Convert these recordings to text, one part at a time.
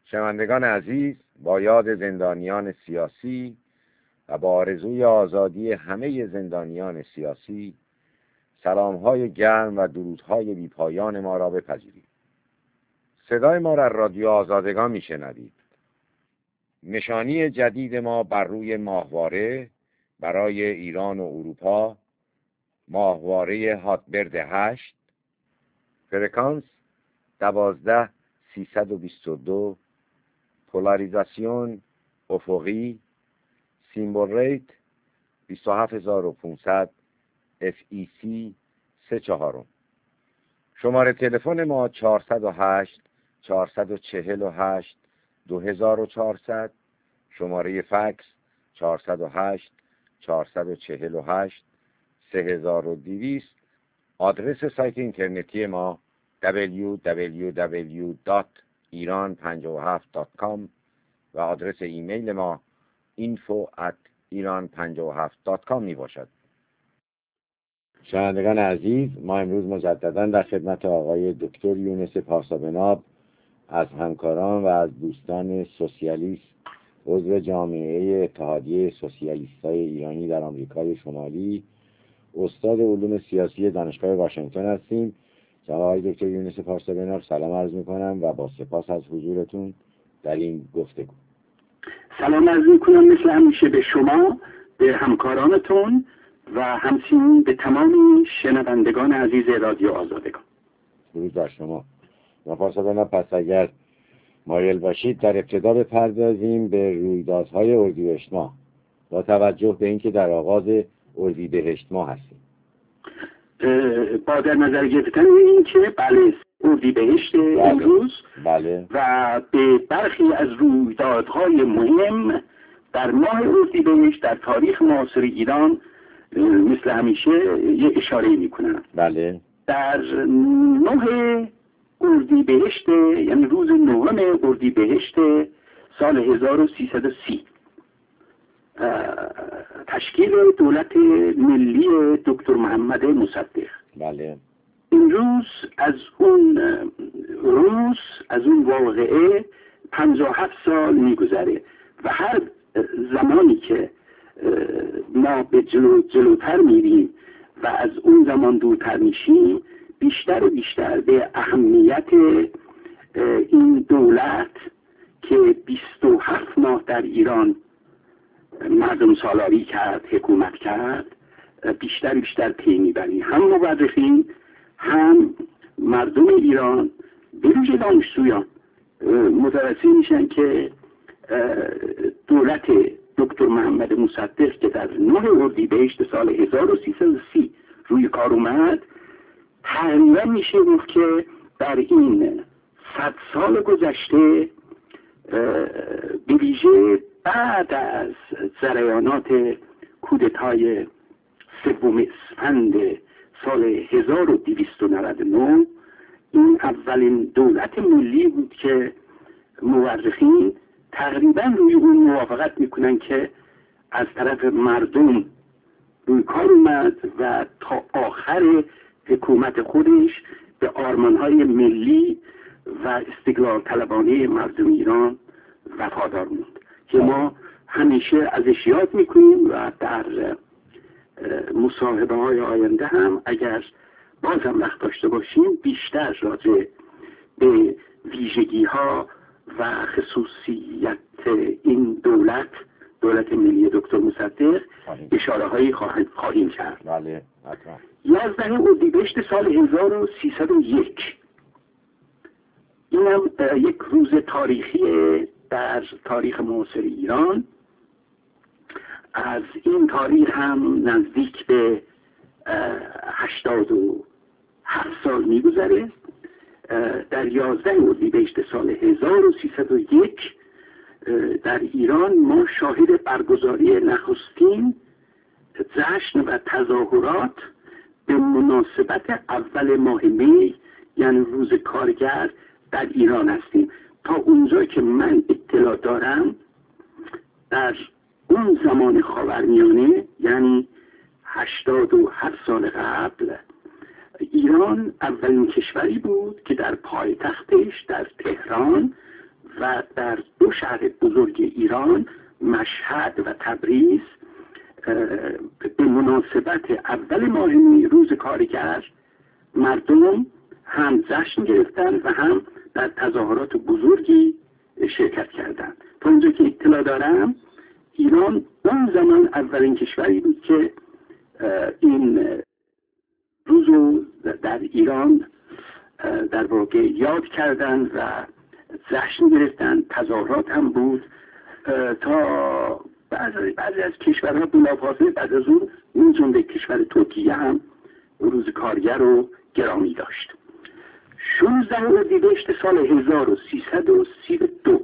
شنوندگان عزیز، با یاد زندانیان سیاسی و با آرزوی آزادی همه زندانیان سیاسی، سلام‌های گرم و درودهای بی‌پایان ما را بپذیرید. صدای ما را رادیو آزادگان میشنوید. نشانی جدید ما بر روی ماهواره برای ایران و اروپا، ماهواره هاتبرد 8، فرکانس 12322، پولاریزاسیون افقی، سیمبل ریت 27500، FEC 34. شماره تلفن ما 408 448 2400، شماره فکس 408 448 3200. آدرس سایت اینترنتی ما www.iran57.com و آدرس ایمیل ما info@iran57.com می باشد. شنوندگان عزیز، ما امروز مجددا در خدمت آقای دکتر یونس پارسابناب از همکاران و از دوستان سوسیالیست عضو جامعه اتحادیه سوسیالیستای ایرانی در آمریکای شمالی، استاد علوم سیاسی دانشگاه واشنگتن هستیم. جناب آقای دکتر یونس پارسابناب، سلام عرض می‌کنم و با سپاس از حضورتون در این گفتگو. سلام عرض می‌کنم مثل همیشه به شما، به همکارانتون و همچنین به تمام شنوندگان عزیز رادیو آزادگان. درود بر شما. جناب پارسابناب، پس اگر مایل باشید در ابتدا بپردازیم به رویدادهای اردیبهشت ماه با توجه به اینکه در آغاز اردیبهشت ماه هستیم. با در نظر گرفتن این که بله اردیبهشت امروز بله. و به برخی از رویدادهای مهم در ماه اردیبهشت در تاریخ معاصر ایران مثل همیشه یه اشاره میکنم. بله. در 9 اردیبهشت، یعنی روز 9 اردیبهشت سال 1330 تشکیل دولت ملی دکتر محمد مصدق. بله. این روز از اون واقعه 57 سال میگذره و هر زمانی که ما به جلوتر میریم و از اون زمان دورتر میشیم، بیشتر و بیشتر به اهمیت این دولت که 27 ماه در ایران مردم سالاری کرد، حکومت کرد، بیشتر و بیشتر پی میبریم. هم مورخین هم مردم ایران به ویژه دانشجویان متوجه میشن که دولت دکتر محمد مصدق که در 9 اردیبهشت سال 1330 روی کار اومد، تقریبا میشه گفت که در این 100 سال گذشته به ویژه بعد از جریانات کودتای 3 اسفند سال 1299 این اولین دولت ملی بود که مورخین تقریبا روی اون موافقت میکنن که از طرف مردم روی کار اومد و تا آخر حکومت خودش به آرمانهای ملی و استقلال طلبانه مردم ایران وفادار موند که ما همیشه ازش یاد میکنیم و در مصاحبه های آینده هم اگر بازم وقت داشته باشیم بیشتر راجع به ویژگی ها و خصوصیت این دولت ملی دکتر مصدق اشاره هایی خواهیم کرد. بله. 11 اردیبهشت سال 1301 اینم یک روز تاریخی در تاریخ معاصر ایران. از این تاریخ هم نزدیک به 87 سال میگذره. در 11 اردیبهشت سال 1301 در ایران ما شاهد برگزاری نخستین جشن و تظاهرات به مناسبت اول ماه می، یعنی روز کارگر، در ایران هستیم. تا اونجا که من اطلاع دارم در اون زمان خاورمیانه، یعنی 87 سال قبل، ایران اولین کشوری بود که در پایتختش در تهران و در دو شهر بزرگ ایران، مشهد و تبریز، به مناسبت اول ماه می، روز کارگر، مردم هم جشن گرفتند و هم در تظاهرات بزرگی شرکت کردند. تا اونجا که اطلاع دارم ایران اون زمان اولین کشوری بود که این روزو در ایران در واقع یاد کردند و جشن گرفتند. تظاهرات هم بود تا بعضی از کشورها بلافاصله بعد از اون جمله کشور ترکیه هم روز کارگر رو گرامی داشت. 16 اردیبهشت سال 1332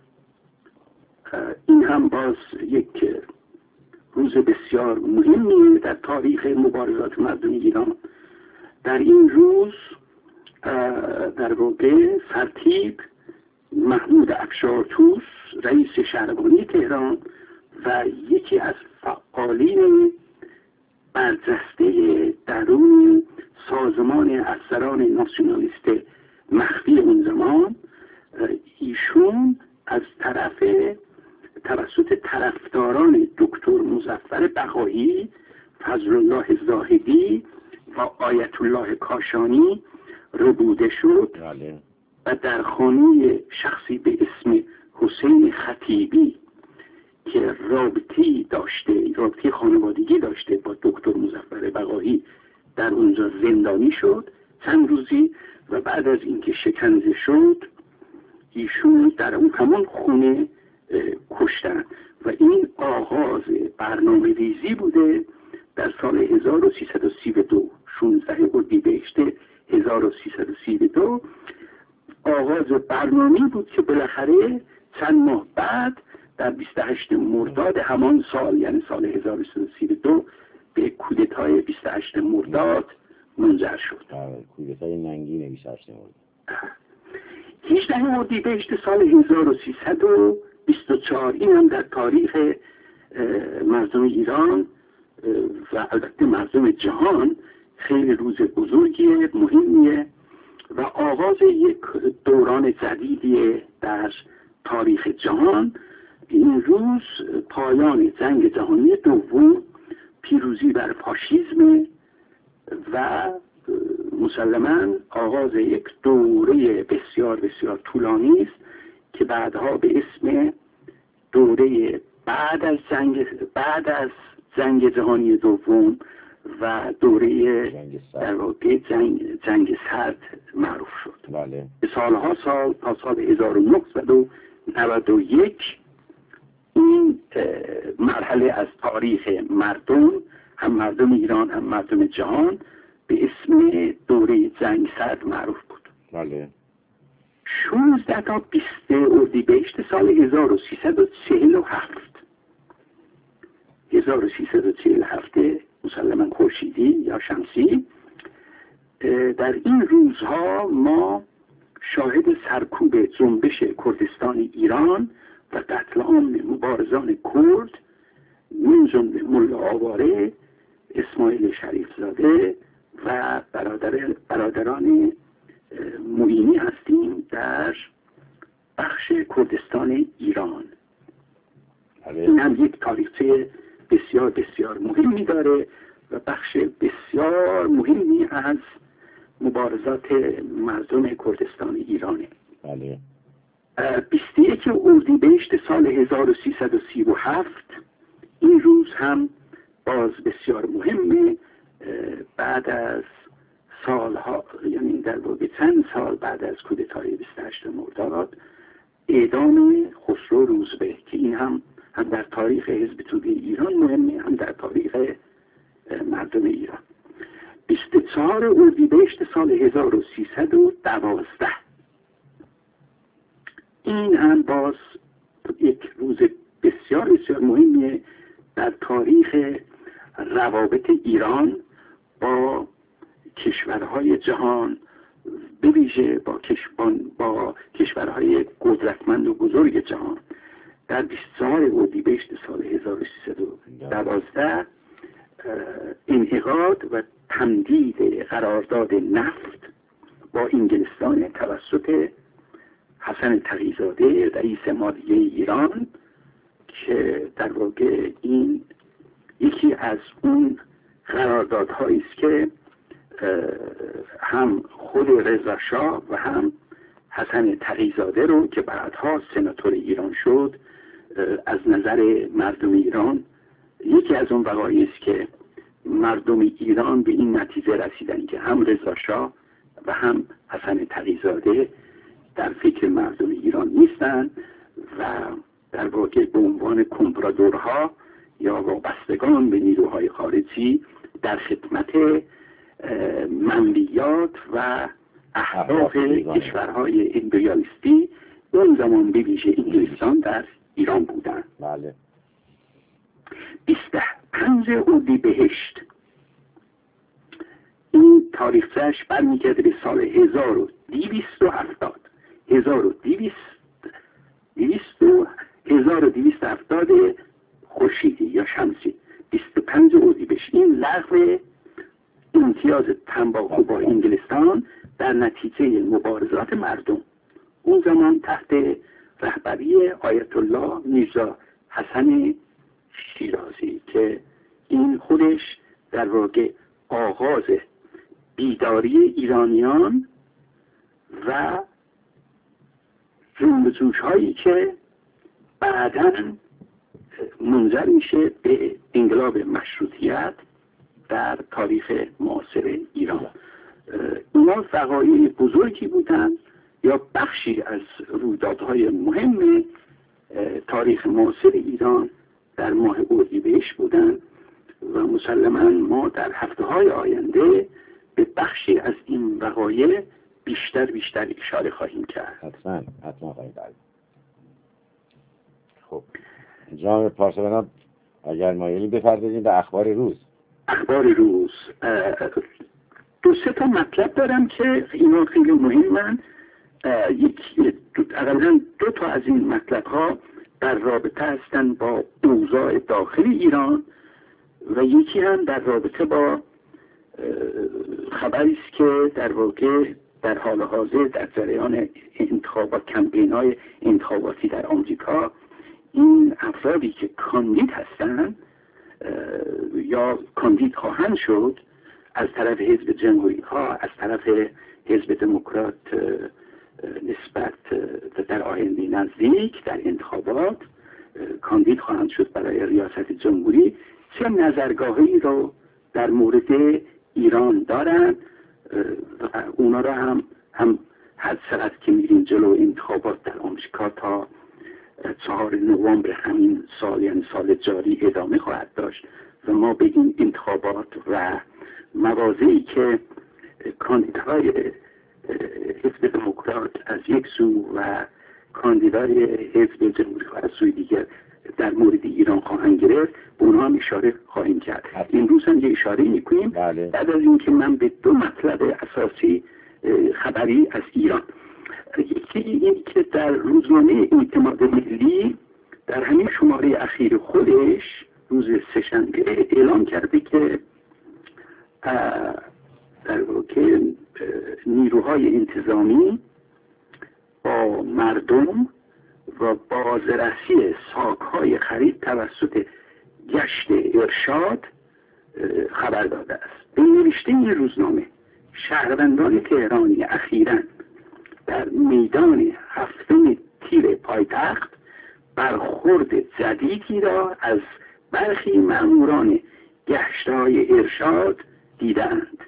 این هم باز یک روز بسیار مهمی در تاریخ مبارزات مردم ایران. در این روز در واقع سرتیپ محمود افشارتوس رئیس شهربانی تهران و یکی از فعالین برجسته درون سازمان افسران ناسیونالیست مخفی اون زمان، ایشون از توسط طرفداران دکتر مظفر بقایی، فضل الله زاهدی و آیت الله کاشانی ربوده شد و در خانه شخصی به اسم حسین خطیبی که رابطه خانوادگی داشته با دکتر مظفر بقایی در اونجا زندانی شد چند روزی و بعد از اینکه شکنجه شد ایشون در اون همون خونه کشتن و این آغاز برنامه ریزی بوده. در سال 1332 16 اردیبهشت 1332 آغاز برنامه‌ای بود که بالاخره چند ماه بعد در 28 مرداد همان سال، یعنی سال 1332 به کودتای 28 مرداد منجر شد. کودتای ننگین 28 مرداد. 18 اردیبهشت سال 1324 این هم در تاریخ مردم ایران و البته مردم جهان خیلی روز بزرگیه، مهمیه و آغاز یک دوران جدیدیه در تاریخ جهان. این روز پایان جنگ جهانی دوم، پیروزی بر فاشیسم و مسلماً آغاز یک دوره بسیار بسیار طولانی است که بعدها به اسم دوره بعد از جنگ جهانی دوم و دوره در واقع جنگ سرد معروف شد. بله. به سالها تا سال 1991 این مرحله از تاریخ مردم، هم مردم ایران هم مردم جهان، به اسم دوره جنگ سرد معروف بود. بله. 16 تا 20 اردیبهشت سال 1347 مسلماً خورشیدی یا شمسی، در این روزها ما شاهد سرکوب جنبش کردستان ایران و قتل عام مبارزان کرد من جمله ملا آواره، اسماعیل شریفزاده و برادران معینی هستیم در بخش کردستان ایران. این هم یک تاریخچه بسیار بسیار مهمی داره و بخش بسیار مهمی از مبارزات مردم کردستان ایرانه. بله. 21 اردیبهشت سال 1337 این روز هم باز بسیار مهمه. بعد از سالها، یعنی در واقع چند سال بعد از کودتای 28 مرداد، اعدام خسرو روزبه که این هم در تاریخ حزب توده ایران مهمه، هم در تاریخ مردم ایران. 24 اردیبهشت سال 1312 این هم باز یک روز بسیار بسیار مهمیه در تاریخ روابط ایران با کشورهای جهان، به ویژه با کشورهای قدرتمند و بزرگ جهان. در 24 اردیبهشت سال 1312 انعقاد و تمدید قرارداد نفت با انگلستان توسط حسن تقی‌زاده رئیس مالیه ایران که در واقع این یکی از اون قراردادهایی است که هم خود رضا شاه و هم حسن تقی‌زاده رو که بعدها سناتور ایران شد، از نظر مردم ایران یکی از اون وقایعی است که مردم ایران به این نتیجه رسیدن که هم رضا شاه و هم حسن تقی‌زاده در فکر مردم ایران نیستن و در واقع به عنوان کمپرادورها یا وابستگان به نیروهای خارجی در خدمت منویات و اهداف کشورهای امپریالیستی اون زمان به ویژه انگلستان در ایران بودند. بله. 25 اردیبهشت این تاریخش برمیگرده به سال 1270 1270 خورشیدی یا شمسی. 25 اردیبهشت این لغو امتیاز تنباکو با انگلستان در نتیجه مبارزات مردم اون زمان تحت رهبری آیت الله میرزا حسن شیرازی که این خودش در واقع آغاز بیداری ایرانیان و جنبش هایی که بعداً منجر میشه به انقلاب مشروطیت در تاریخ معاصر ایران. اینا وقایع بزرگی بودن یا بخشی از رویدادهای مهم تاریخ معاصر ایران در ماه اردیبهشت بودن و مسلماً ما در هفته‌های آینده به بخشی از این وقایع بیشتر اشاره خواهیم کرد. حتما خواهیم کرد. خب جناب پارسا اگر مایلی بپردازیم به اخبار روز. اخبار روز 2-3 مطلب دارم که اینا خیلی مهمن. اقلا 2 تا از این مطلب ها در رابطه هستند با اوضاع داخل ایران و یکی هم در رابطه با خبری است که در واقع در حال حاضر در جریان انتخابات کمپین‌های انتخاباتی در آمریکا این افرادی که کاندید هستند یا کاندید خواهند شد از طرف حزب جمهوری ها، از طرف حزب دموکرات نسبت در آینده نزدیک در انتخابات کاندید خواهند شد برای ریاست جمهوری، چه نظرگاهی رو در مورد ایران دارن و اونا را هم هر چقدر که میریم جلو انتخابات در آمریکا تا 4 نوامبر همین سال یعنی سال جاری ادامه خواهد داشت و ما به این انتخابات و مواضعی که کاندیدهای حزب دموکرات از یک سو و کاندیدای حزب جمهوری از سوی دیگر در مورد ایران خواهند گرفت به اونها هم اشاره خواهیم کرد. امروز هم یه اشاره میکنیم بعد از اینکه من به 2 مطلب اساسی خبری از ایران. یکی این که در روزنامه اعتماد ملی در همین شماره اخیر خودش روز سه‌شنبه اعلام کرده که در واقع نیروهای انتظامی با مردم و بازرسی ساک‌های خرید توسط گشت ارشاد خبر داده است. به نوشته این روزنامه شهروندان تهرانی اخیراً در میدان 7 تیر پایتخت برخورد جدیدی را از برخی ماموران گشت‌های ارشاد دیدند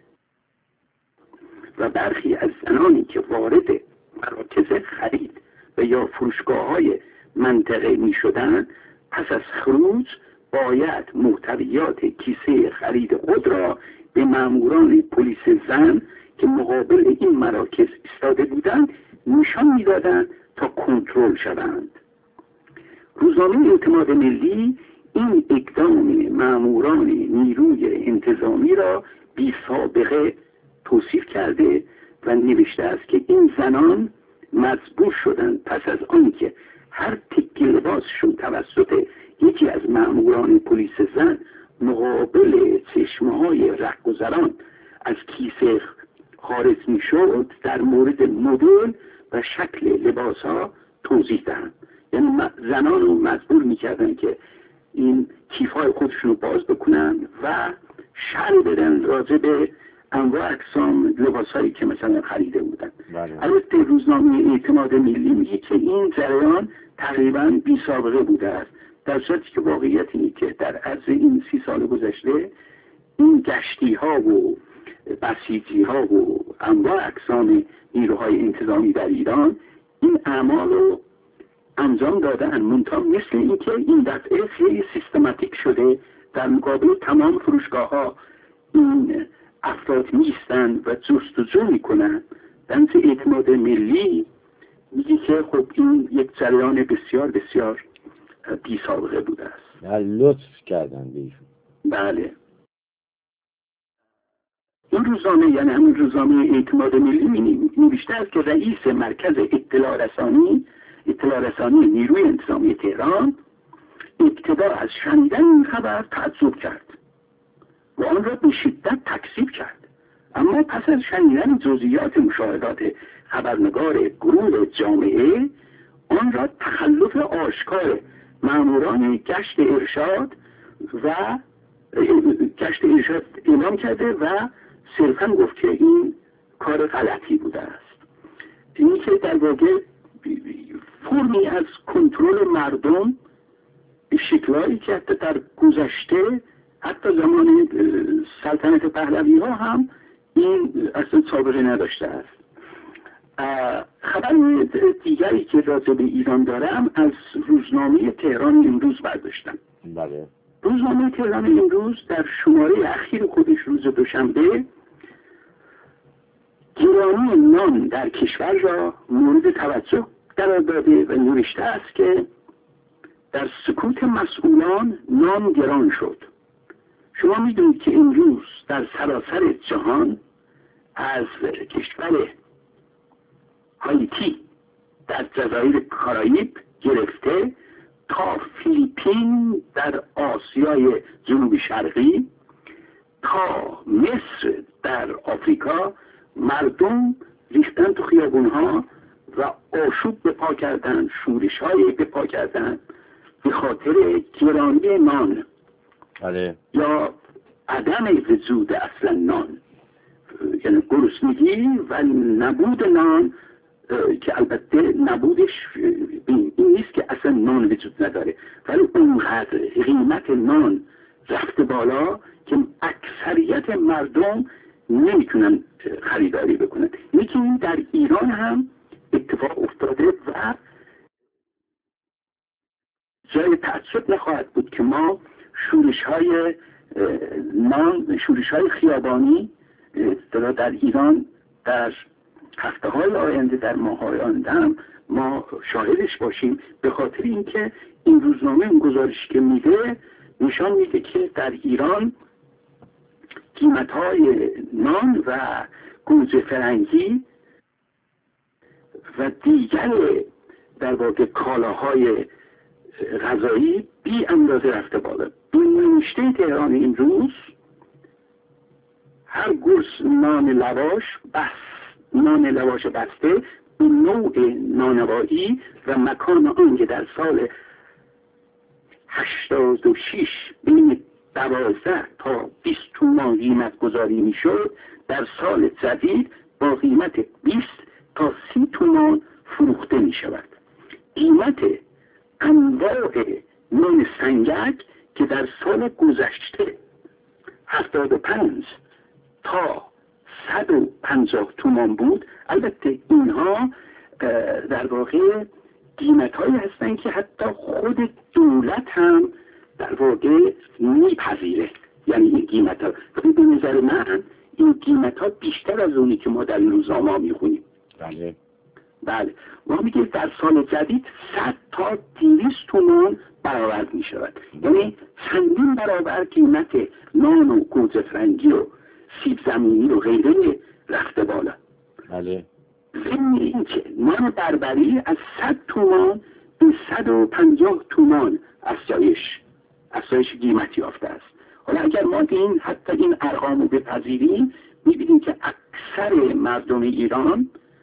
و برخی از زنانی که وارد مراکز خرید و یا فروشگاه‌های منطقه می‌شدند پس از خروج باید محتویات کیسه خرید خود را به ماموران پلیس زن که مقابل این مراکز ایستاده بودند نشان می‌دادند تا کنترل شوند. روزنامه اعتماد ملی این اقدام ماموران نیروی انتظامی را بی سابقه توصیف کرده و نوشته است که این زنان مجبور شدند پس از آنکه هر تکه لباسشون توسط یکی از ماموران پلیس زن مقابل چشمه‌های رهگذران از کیسه خارج می‌شد در مورد مدل و شکل لباس ها توضیح دهند. یعنی زنان رو مجبور میکردن که این کیفهای خودشون رو باز بکنن و شرح بدن راجع به انواع اقسام لباسهایی که مثلا خریده بودن. البته روزنامه اعتماد ملی میگه که این جریان تقریبا بی سابقه بوده است، در صورتی که واقعیت اینه که در عرض این 30 سال گذشته این گشتی ها و بسیجی ها و انواع اقسام نیروهای انتظامی در ایران این اعمال رو انجام دادن، منتها مثل این که این دفعه خیلی سیستماتیک شده. در مقابل تمام فروشگاه ها این افراد میستن و جستجو میکنن. دنس اعتماد ملی میگه که خب این یک جریان بسیار بسیار بی سابقه بوده است. لطف کردن بهشون. بله. این روزنامه، یعنی همون روزنامه اعتماد ملی، نوشته است که رئیس مرکز اطلاع رسانی نیروی انتظامی تهران ابتدا از شنیدن این خبر تعجب کرد و آن را به شدت تکذیب کرد، اما پس از شنیدن جزئیات مشاهدات خبرنگار گروه جامعه آن را تخلف آشکار ماموران گشت ارشاد اعلام کرده و صرفا گفت که این کار غلطی بوده است. اینی که در واقع فرمی از کنترل مردم به شکلهایی که حتی در گذشته، حتی زمان سلطنت پهلوی ها هم این اصلا سابقه نداشته است. خبر دیگری که راجع به ایران دارم از روزنامه تهران امروز برداشتم. بله. روزنامه تهران امروز در شماره اخیر خودش روز دوشنبه گرانی نان در کشور را مورد توجه قرار داده و نوشته است که در سکوت مسئولان نان گران شد. شما میدونید که امروز در سراسر جهان از کشور هایتی در جزایر کارائیب گرفته تا فیلیپین در آسیای جنوب شرقی تا مصر در آفریقا مردم ریختن تو خیابونها و آشوب به پا کردن، شورش‌های به پا کردن به خاطر گرانی نان. بله. یا عدم وجود اصلا نان، یعنی گرسنگی و نبود نان، که البته نبودش این نیست که اصلا نان وجود نداره، ولی اونقدر قیمت نان رفته بالا که اکثریت مردم نمیتونن خریداری بکنن. یکی این در ایران هم اتفاق افتاده و جای تعجب نخواهد بود که ما شورش‌های خیابانی در ایران در هفته‌های آینده، در ماه‌های آینده هم ما شاهدش باشیم، به خاطر اینکه این روزنامه این گزارشی که میده نشان میده که در ایران قیمت‌های نان و گوجه فرنگی و دیگر در واقع کالاهای غذایی بی اندازه رفته بالا. این نوشته تهران امروز هر گرس نان لواش بسته به نوع نانوایی و مکان آن که در سال 86 بین 12 تا 20 تومان قیمت گذاری می شد، در سال جدید با قیمت 20 تا 30 تومان فروخته می شود. قیمت انواع نان سنگک که در سال گذشته 75 تا 150 تومان بود، البته اینها در واقع قیمت هایی هستن که حتی خود دولت هم در واقع میپذیره. یعنی این قیمت ها به نظر من این قیمت ها بیشتر از اونی که ما در این روزنامه ها میخونیم. بله ما میگه در سال جدید 100 تا 200 تومان برآورد میشود، یعنی چندین برابر قیمت نان و گوجه فرنگی و سیب زمینی و غیره رفته بالا. بله. ضمن این که نان بربری از 100 تومان به 150 تومان افزایش قیمت یافته است. حالا اگر ما حتی این ارقام رو بپذیریم، میبینیم که اکثر مردم ایران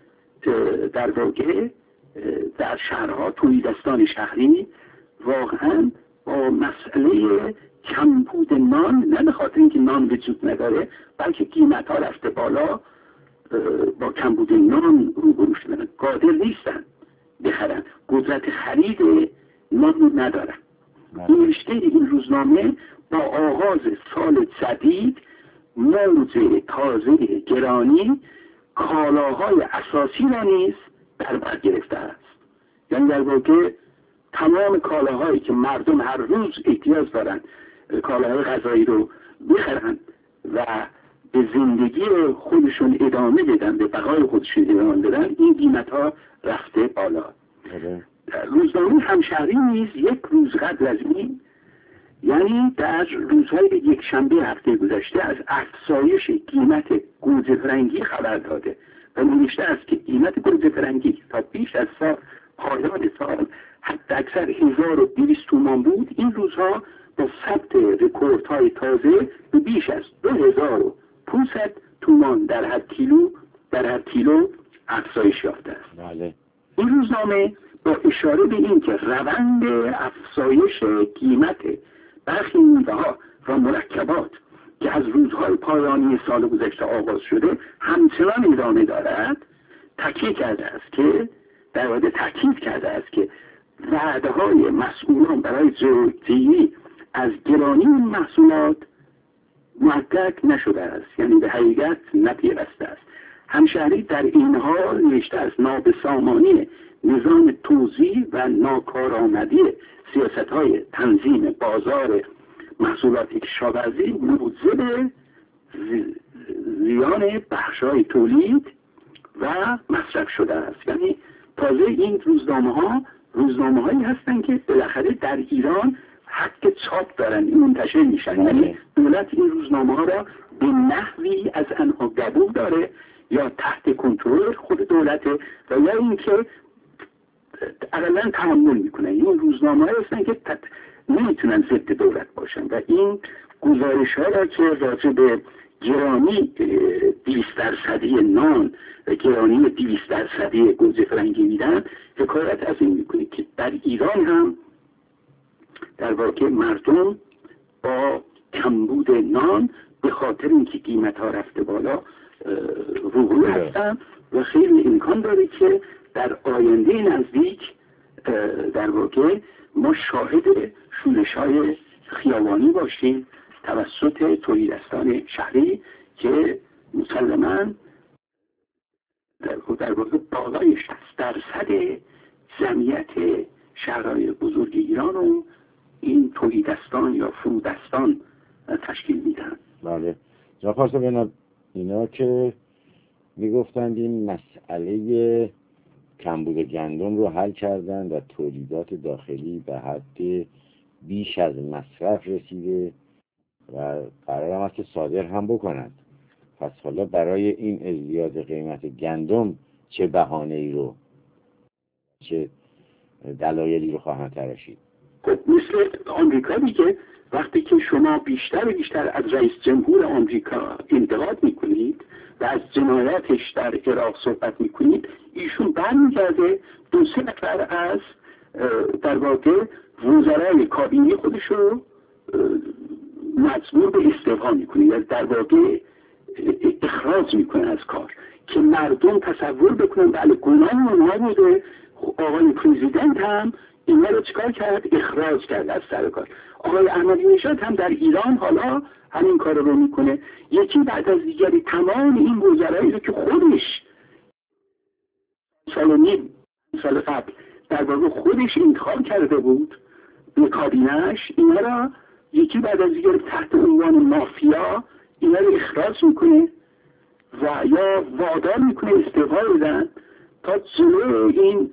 در واقع در شهرها تولیدستان شهری واقعا با مسئله کمبود نان، نه به خاطر اینکه نان وجود نداره بلکه قیمت ها رفته بالا، با کمبود نان روبرو شدن، قادر نیستن بخرن، قدرت خرید نان رو ندارن. نوشته این روزنامه با آغاز سال جدید موضع تازه گرانی کالاهای اساسی را نیز در بر گرفته است. یعنی در واقع تمام کالاهایی که مردم هر روز احتیاج دارن کالاهای غذایی رو بخرن و به زندگی خودشون ادامه بدن، به بقای خودشون ادامه بدن، این قیمت ها رفته بالا. روزنامه همشهری نیز یک روز قبل از این، یعنی در روزهای یک شنبه هفته گذشته، از افزایش قیمت گوجه فرنگی خبر داده و نوشته است که قیمت گوجه فرنگی تا بیش از پایان سال حداکثر 1200 تومان بود، این روزها با ثبت رکوردهای تازه به بیش از 2500 تومان در هر کیلو افزایش یافته است. بله. این روزنامه با اشاره به این که روند افزایش قیمت برخی میوه‌ها و مرکبات که از روزهای پایانی سال گذشته آغاز شده همچنان ادامه دارد، تاکید کرده است که وعده‌های مسئولان برای جلوگیری از گرانی این محصولات محقق نشده است، یعنی به حقیقت نپیوسته است. همشهری در این حال نوشته است نابسامانی نظام توزیع و ناکارآمدی سیاست‌های تنظیم بازار محصولات کشاورزی موجب زیان بخش‌های تولید و مصرف شده است. یعنی تازه این روزنامه‌هایی هستند که بالاخره در ایران حق چاپ دارن، این منتشر میشن. یعنی دولت این روزنامه‌ها را به نحوی از آنها قبول داره یا تحت کنترل خود دولته و یا اینکه اقلا تحمل میکنن. این روزنامه‌ها هستن که نمیتونن ضد دولت باشن و این گزارش‌ها را که راجع به گرانی 20% نان و گرانی 20% گوجه فرنگی میدن حکایت از این میکنه که در ایران هم در واقع مردم با کمبود نان به خاطر اینکه قیمت ها رفته بالا روبرو هستن و خیلی امکان داره که در آینده نزدیک در واقع ما شاهد شورش‌های خیابانی باشیم توسط تولیدستان شهری که مسلماً در واقع بالای 60% جمعیت شهرهای بزرگ ایران رو این تولیدستان یا فرودستان تشکیل میدن. بله. جا خواستم ببینم اینا که میگفتند این مسئله کمبود گندم رو حل کردن و تولیدات داخلی به حد بیش از مصرف رسیده و قرار هم هست که صادر هم بکنند. پس حالا برای این ازدیاد قیمت گندم چه بهانه‌ای رو، چه دلایلی رو خواهند تراشید؟ خب مثل آمریکا دیگه، وقتی که شما بیشتر از رئیس جمهور آمریکا انتقاد میکنید و از جنایاتش در عراق صحبت میکنید، ایشون برمیگرده 2-3 نفر از در واقع وزرای کابینه خودش رو مجبور به استعفا میکنه یا در واقع اخراج میکنه از کار که مردم تصور بکنن بله گناه اونها بوده. آقای پرزیدنت هم اینا رو چیکار کرد؟ اخراج کرد از سر کار. آقای احمدی نژاد هم در ایران حالا همین کار رو میکنه، یکی بعد از دیگری تمام این وزرایی رو که خودش سال قبل در واقع خودش انتخاب کرده بود به کابینه‌اش، اینا را یکی بعد از دیگری تحت عنوان مافیا اینا رو اخراج میکنه و یا وادار میکنه استعفا بدن تا جلوی این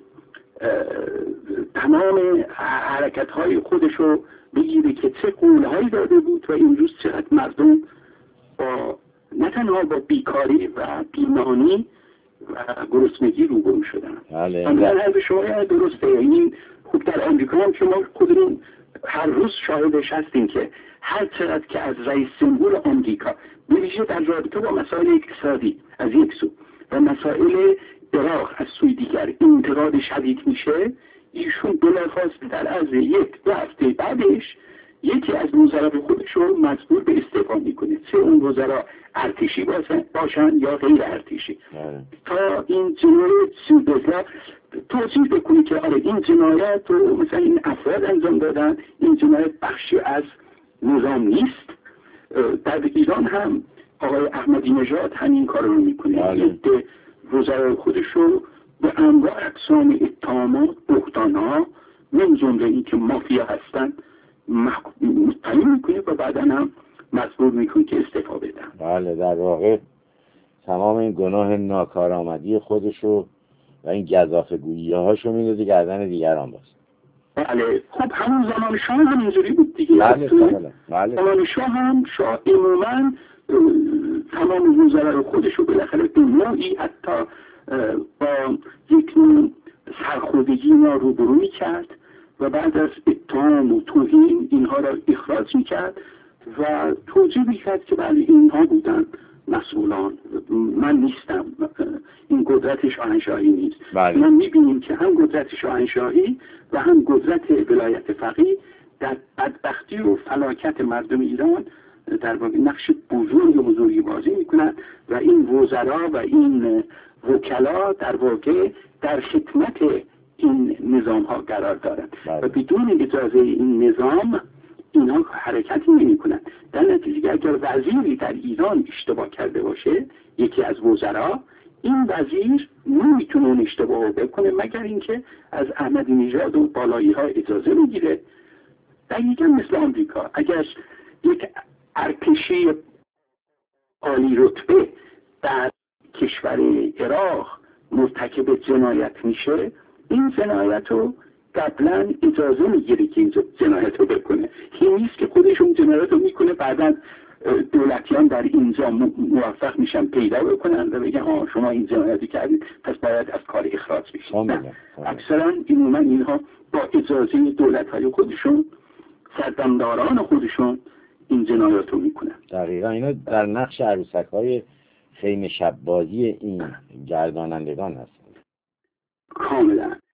تمام حرکت‌های خودش رو بگیره که چه قول‌هایی داده بود و این روز چقدر مردم با نه تنها با بیکاری و بیمانی و گرسنگی روبرو شدن. من حرف شما درسته. این خوب در آمریکا هم شما خودمون هر روز شاهدش هستیم که هر چقدر که از رئیس جمهور آمریکا بویژه در رابطه با مسائل اقتصادی از یک سو و مسائل عراق از سوی دیگر انتقاد شدید میشه، ایشون بلافاصله در عرض 1-2 هفته بعدش یکی از وزرای خودش رو مجبور به استعفا میکنه، چه اون وزرا ارتشی باشن یا غیر ارتشی، تا این جنایت توصیف بکنه که آره این جنایت رو مثلا این افراد انجام دادن، این جنایت بخشی از نظام نیست. در ایران هم آقای احمدی نژاد همین کار رو میکنه، وزرای خودش رو به انواع اقسام اتهامات، بهتان‌ها، من جمله این که مافیا هستن متهم میکنه و بعدا هم مجبور میکنه که استعفا بدن. بله، در واقع تمام این گناه ناکارآمدی خودشو و این گزافه‌گویی هاشو میندازه گردن دیگران باز. بله، خب همون زمان شاه هم اینجوری بود دیگه. بله. زمان شاه هم عموما تمام وزرای خودشو بالاخره به نوعی حتی با یک نوع سرخوردگی اینا روبرو میکرد و بعد از اتهام و توهین اینها را اخراج میکرد و توجیه میکرد که بله اینها بودن مسئولان، من نیستم، این قدرت شاهنشاهی نیست. ما میبینیم که هم قدرت شاهنشاهی و هم قدرت ولایت فقیه در بدبختی و فلاکت مردم ایران در واقع نقش بزرگی بازی میکنند و این وزرا و این وکلا در واقع در خدمت این نظام ها قرار دارند و بدون اجازه این نظام اینها حرکتی نمی کنند. در نتیجه اگر وزیری در ایران اشتباه کرده باشه، یکی از وزرا، این وزیر نمیتونه اون اشتباه رو بکنه مگر اینکه از احمدی نژاد و بالایی ها اجازه بگیره. دقیقا مثل آمریکا، اگر یک ارتشی عالی رتبه در کشور عراق مرتکب جنایت میشه، این جنایت رو قبلا اجازه میگیره که این جنایت رو بکنه. این نیست که خودشون جنایت رو میکنه بعدا دولتیان در اینجا موفق میشن پیدا بکنن و بگن شما این جنایتی کردید پس باید از کار اخراج بشید. اکثرا اینها با اجازه دولت‌های خودشون، سردمداران خودشون این جنایات رو میکنن. دقیقا اینا در نقش عروسک‌های خیمه شب‌بازی این گردانندگان هستند. کاملا.